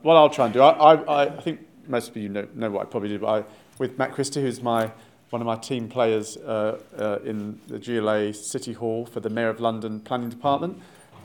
What I'll try and do, I think most of you know what I probably do, but with Matt Christie, who's one of my team players in the GLA City Hall for the Mayor of London Planning Department,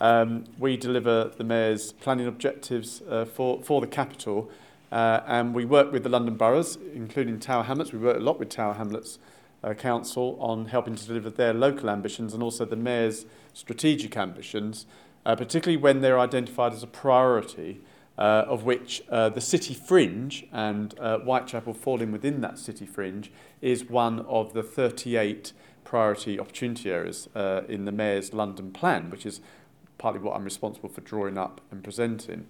we deliver the Mayor's planning objectives for the capital, and we work with the London boroughs, including Tower Hamlets. We work a lot with Tower Hamlets Council on helping to deliver their local ambitions and also the Mayor's strategic ambitions, particularly when they're identified as a priority, of which the city fringe and Whitechapel falling within that city fringe is one of the 38 priority opportunity areas in the Mayor's London Plan, which is partly what I'm responsible for drawing up and presenting.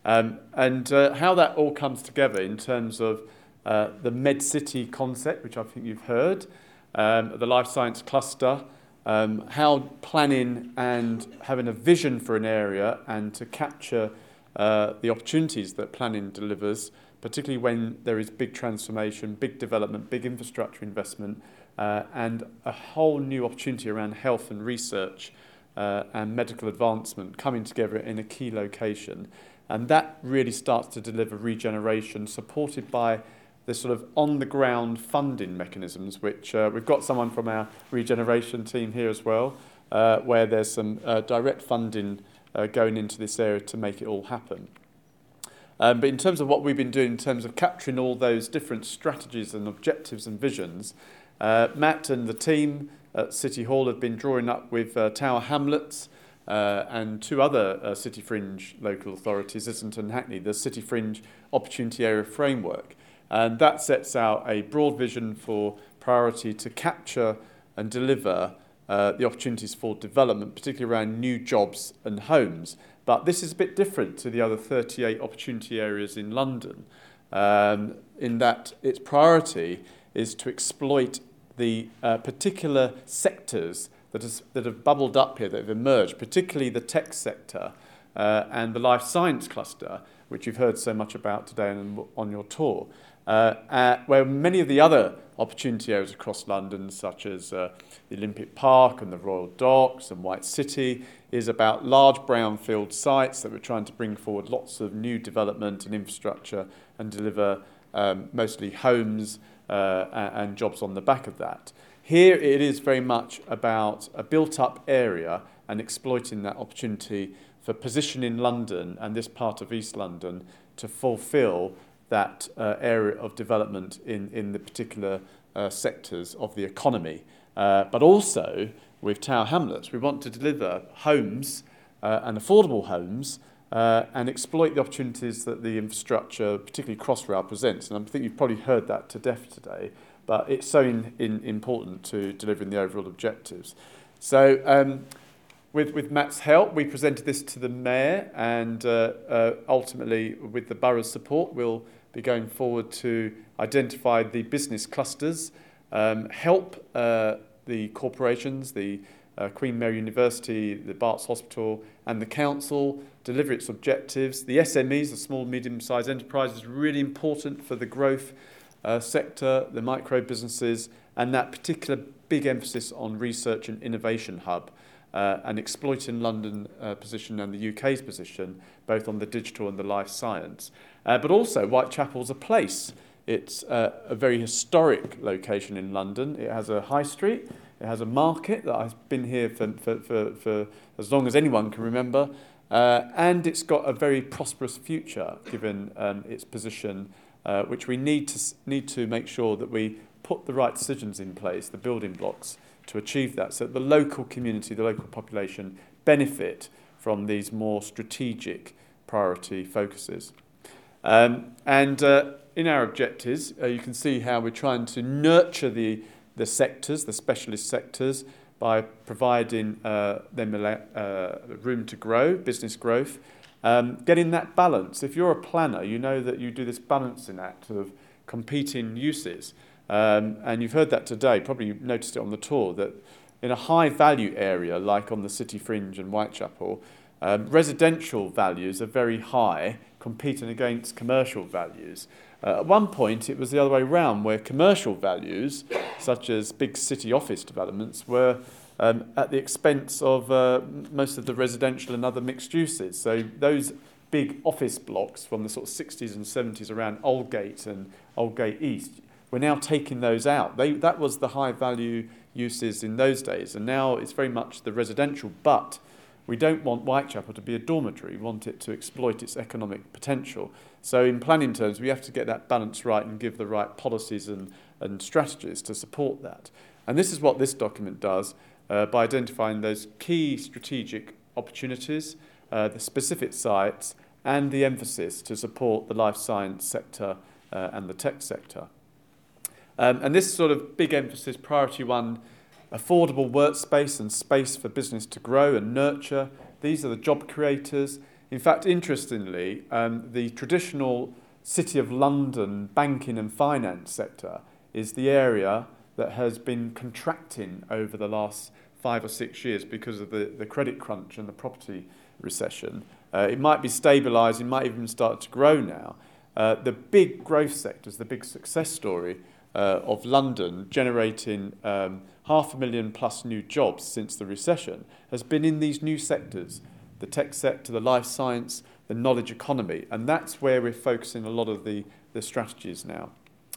And how that all comes together in terms of the MedCity concept, which I think you've heard, the life science cluster, how planning and having a vision for an area and to capture the opportunities that planning delivers, particularly when there is big transformation, big development, big infrastructure investment, and a whole new opportunity around health and research and medical advancement coming together in a key location. And that really starts to deliver regeneration, supported by the sort of on-the-ground funding mechanisms, which we've got someone from our regeneration team here as well, where there's some direct funding going into this area to make it all happen. But in terms of what we've been doing in terms of capturing all those different strategies and objectives and visions, Matt and the team at City Hall have been drawing up with Tower Hamlets and two other City Fringe local authorities, Islington and Hackney, the City Fringe Opportunity Area Framework. And that sets out a broad vision for priority to capture and deliver the opportunities for development, particularly around new jobs and homes. But this is a bit different to the other 38 opportunity areas in London, in that its priority is to exploit the particular sectors that have bubbled up here, that have emerged, particularly the tech sector and the life science cluster, which you've heard so much about today on your tour, where many of the other opportunity areas across London, such as the Olympic Park and the Royal Docks and White City, is about large brownfield sites that we're trying to bring forward lots of new development and infrastructure and deliver mostly homes and jobs on the back of that. Here it is very much about a built-up area and exploiting that opportunity for positioning London and this part of East London to fulfil that area of development in the particular sectors of the economy. But also, with Tower Hamlets, we want to deliver homes and affordable homes and exploit the opportunities that the infrastructure, particularly Crossrail, presents. And I think you've probably heard that to death today, but it's so important to delivering the overall objectives. So with Matt's help, we presented this to the Mayor, and ultimately, with the borough's support, we'll be going forward to identify the business clusters, help the corporations, the Queen Mary University, the Barts Hospital, and the council deliver its objectives. The SMEs, the small, medium-sized enterprises, really important for the growth sector, the micro businesses, and that particular big emphasis on research and innovation hub, and exploiting London position and the UK's position, both on the digital and the life science. But also, Whitechapel's a place. It's a very historic location in London. It has a high street. It has a market that has been here for as long as anyone can remember. And it's got a very prosperous future, given its position, which we need to make sure that we put the right decisions in place, the building blocks, to achieve that, so that the local community, the local population, benefit from these more strategic priority focuses. And in our objectives, you can see how we're trying to nurture the sectors, the specialist sectors, by providing them room to grow, business growth, getting that balance. If you're a planner, you know that you do this balancing act of competing uses. And you've heard that today, probably noticed it on the tour, that in a high-value area, like on the City Fringe and Whitechapel, residential values are very high, competing against commercial values. At one point, it was the other way around, where commercial values, such as big city office developments, were at the expense of most of the residential and other mixed uses. So those big office blocks from the sort of 60s and 70s around Aldgate and Aldgate East. We're now taking those out. That was the high value uses in those days, and now it's very much the residential, but we don't want Whitechapel to be a dormitory. We want it to exploit its economic potential. So in planning terms, we have to get that balance right and give the right policies and strategies to support that. And this is what this document does by identifying those key strategic opportunities, the specific sites, and the emphasis to support the life science sector and the tech sector. And this sort of big emphasis, priority one, affordable workspace and space for business to grow and nurture. These are the job creators. In fact, interestingly, the traditional City of London banking and finance sector is the area that has been contracting over the last 5 or 6 years because of the credit crunch and the property recession. It might be stabilised, it might even start to grow now. The big growth sectors, the big success story of London generating 500,000 plus new jobs since the recession has been in these new sectors, the tech sector, the life science, the knowledge economy, and that's where we're focusing a lot of the strategies now.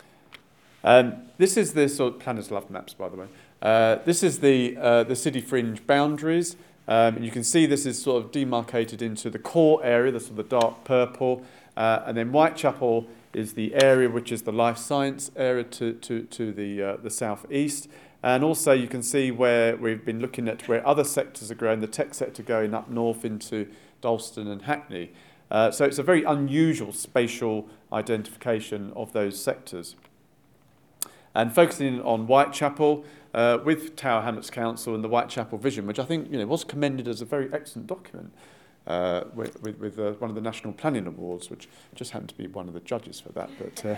This is the sort of, planners love maps, by the way. This is the city fringe boundaries. And you can see this is sort of demarcated into the core area, the sort of dark purple, and then Whitechapel is the area which is the life science area to the southeast. And also you can see where we've been looking at where other sectors are growing, the tech sector going up north into Dalston and Hackney. So it's a very unusual spatial identification of those sectors. And focusing on Whitechapel, with Tower Hamlets Council and the Whitechapel Vision, which I think was commended as a very excellent document with one of the National Planning Awards, which just happened to be one of the judges for that.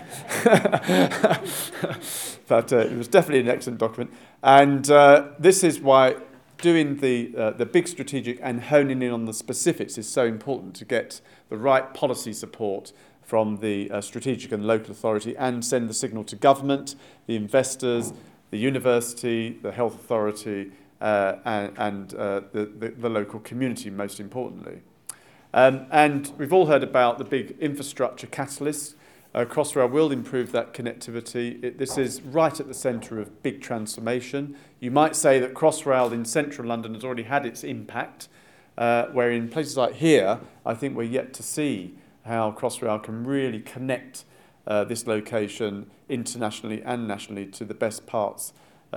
But it was definitely an excellent document. And this is why doing the big strategic and honing in on the specifics is so important to get the right policy support from the strategic and local authority and send the signal to government, the investors, the university, the health authority, and the local community, most importantly. And we've all heard about the big infrastructure catalysts. Crossrail will improve that connectivity. This is right at the centre of big transformation. You might say that Crossrail in central London has already had its impact, where in places like here, I think we're yet to see how Crossrail can really connect this location internationally and nationally to the best parts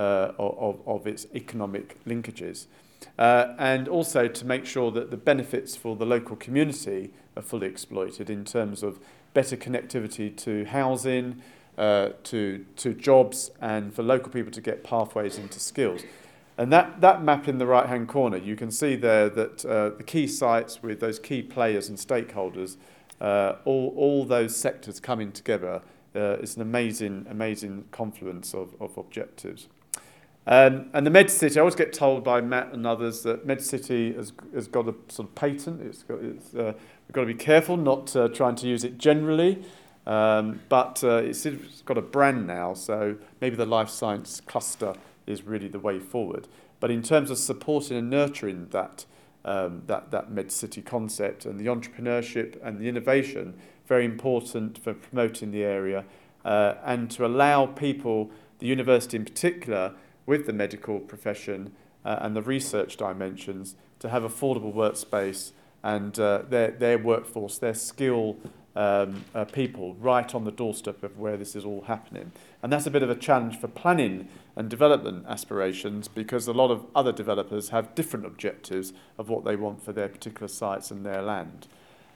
of its economic linkages. And also to make sure that the benefits for the local community are fully exploited in terms of better connectivity to housing, to jobs, and for local people to get pathways into skills. And that map in the right-hand corner, you can see there that the key sites with those key players and stakeholders, all those sectors coming together is an amazing confluence of objectives. And the MedCity, I always get told by Matt and others that MedCity has got a sort of patent. We've got to be careful not trying to use it generally, but it's got a brand now, so maybe the life science cluster is really the way forward. But in terms of supporting and nurturing that MedCity concept and the entrepreneurship and the innovation, very important for promoting the area and to allow people, the university in particular, with the medical profession and the research dimensions, to have affordable workspace and their workforce, their skill people right on the doorstep of where this is all happening. And that's a bit of a challenge for planning and development aspirations, because a lot of other developers have different objectives of what they want for their particular sites and their land.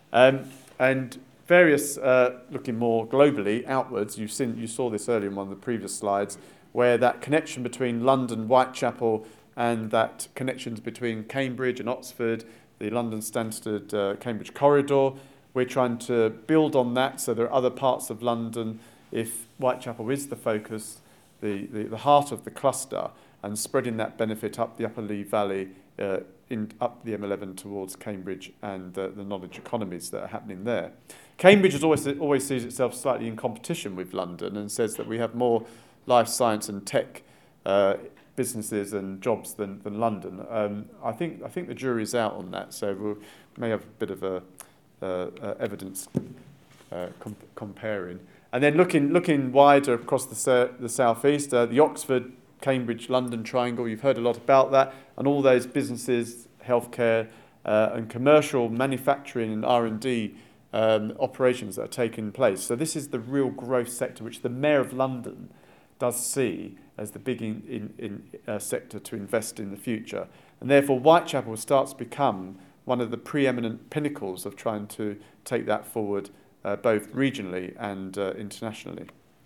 And various, looking more globally outwards, you saw this earlier in one of the previous slides, where that connection between London, Whitechapel, and that connections between Cambridge and Oxford, the London Stansted Cambridge corridor, we're trying to build on that, so there are other parts of London, if Whitechapel is the focus, the heart of the cluster, and spreading that benefit up the Upper Lee Valley, up the M11 towards Cambridge and the knowledge economies that are happening there. Cambridge has always sees itself slightly in competition with London and says that we have more life science and tech businesses and jobs than London. I think the jury's out on that, so we may have a bit of a evidence comparing. And then looking wider across the southeast, the Oxford, Cambridge, London triangle, you've heard a lot about that, and all those businesses, healthcare, and commercial manufacturing and R&D operations that are taking place. So this is the real growth sector, which the Mayor of London does see as the big sector to invest in the future. And therefore, Whitechapel starts to become one of the preeminent pinnacles of trying to take that forward, both regionally and internationally.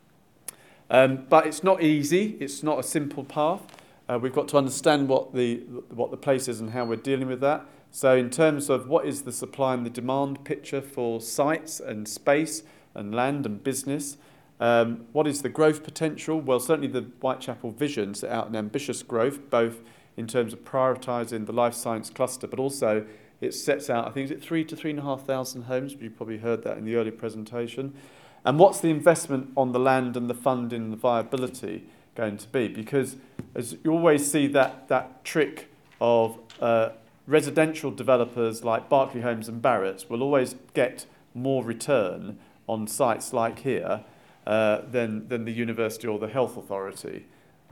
But it's not easy. It's not a simple path. We've got to understand what the place is and how we're dealing with that. So in terms of what is the supply and the demand picture for sites and space and land and business, what is the growth potential? Well, certainly the Whitechapel vision set out an ambitious growth, both in terms of prioritising the life science cluster, but also it sets out, I think, is it 3,000 to 3,500 homes? You probably heard that in the earlier presentation. And what's the investment on the land and the funding and the viability going to be? Because as you always see that trick of residential developers like Berkeley Homes and Barratt's will always get more return on sites like here than the university or the health authority.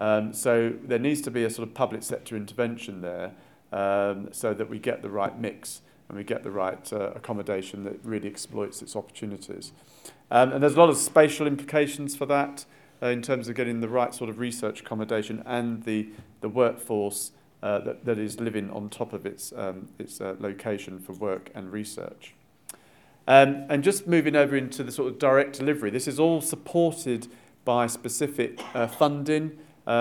So there needs to be a sort of public sector intervention there so that we get the right mix and we get the right accommodation that really exploits its opportunities. And there's a lot of spatial implications for that in terms of getting the right sort of research accommodation and the workforce that is living on top of its location for work and research. And just moving over into the sort of direct delivery, this is all supported by specific funding.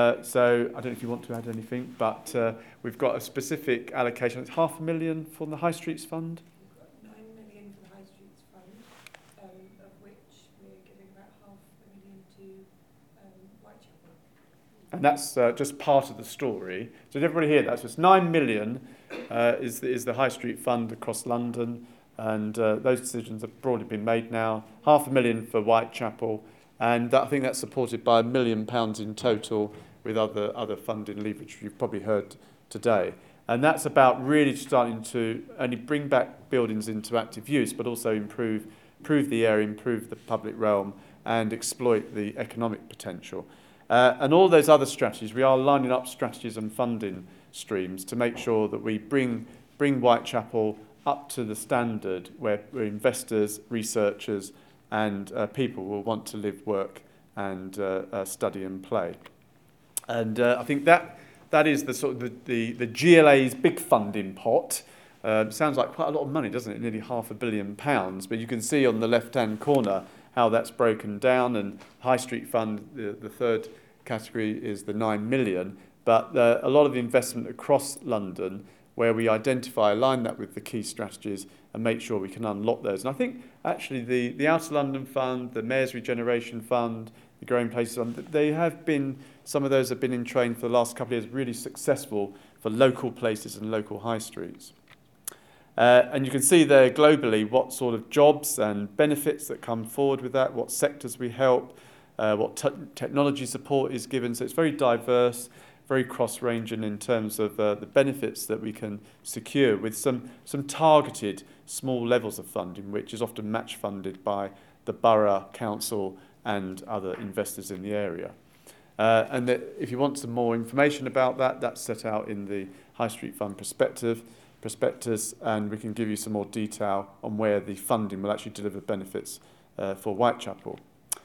So I don't know if you want to add anything, but we've got a specific allocation. It's £500,000 from the High Streets Fund. We've got 9 million for the High Streets Fund, of which we're giving about £500,000 to Whitechapel. And that's just part of the story. So did everybody hear that? So it's 9 million is the High Street Fund across London, and those decisions have broadly been made now. £500,000 for Whitechapel, and I think that's supported by £1 million in total with other funding leverage you've probably heard today. And that's about really starting to only bring back buildings into active use, but also improve the area, improve the public realm, and exploit the economic potential. And all those other strategies, we are lining up strategies and funding streams to make sure that we bring Whitechapel up to the standard where investors, researchers, and people will want to live, work, and study and play. And I think that is the sort of the GLA's big funding pot. Sounds like quite a lot of money, doesn't it? Nearly £500 million. But you can see on the left-hand corner how that's broken down. And High Street Fund, the third category, is the 9 million. But a lot of investment across London where we align that with the key strategies and make sure we can unlock those. And I think actually the Outer London Fund, the Mayor's Regeneration Fund, the Growing Places Fund, some of those have been in train for the last couple of years, really successful for local places and local high streets. And you can see there globally what sort of jobs and benefits that come forward with that, what sectors we help, what technology support is given. So it's very diverse, very cross-ranging in terms of the benefits that we can secure with some targeted small levels of funding, which is often match funded by the borough, council and other investors in the area. And if you want some more information about that, that's set out in the High Street Fund prospectus, and we can give you some more detail on where the funding will actually deliver benefits for Whitechapel.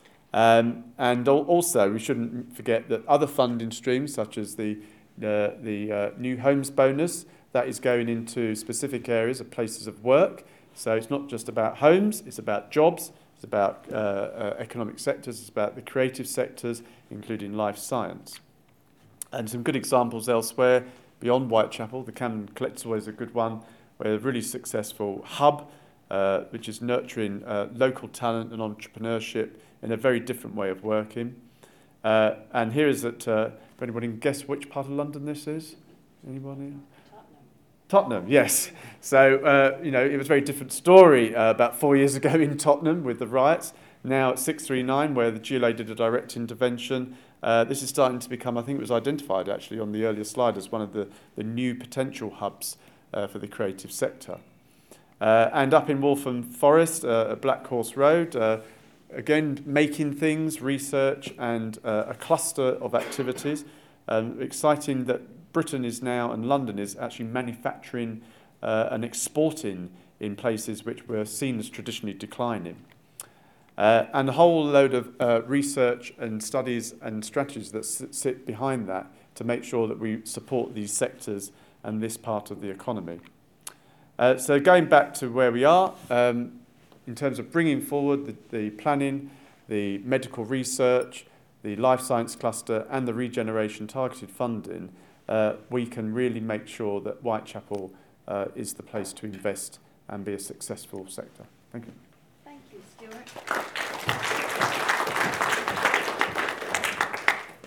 And also, we shouldn't forget that other funding streams, such as the New Homes Bonus, that is going into specific areas of places of work. So it's not just about homes, it's about jobs, it's about economic sectors, it's about the creative sectors, including life science. And some good examples elsewhere beyond Whitechapel. The Camden Collector's always a good one, where a really successful hub, which is nurturing local talent and entrepreneurship in a very different way of working. And here is if anybody can guess which part of London this is? Anybody? Tottenham, yes. So, it was a very different story about 4 years ago in Tottenham with the riots. Now at 639, where the GLA did a direct intervention, this is starting to become, I think it was identified actually on the earlier slide, as one of the new potential hubs for the creative sector. And up in Waltham Forest, at Black Horse Road, again, making things, research, and a cluster of activities. Exciting that Britain is now, and London is actually manufacturing and exporting in places which were seen as traditionally declining. And a whole load of research and studies and strategies that sit behind that to make sure that we support these sectors and this part of the economy. So going back to where we are, in terms of bringing forward the planning, the medical research, the life science cluster and the regeneration targeted funding, we can really make sure that Whitechapel is the place to invest and be a successful sector. Thank you. Thank you, Stuart.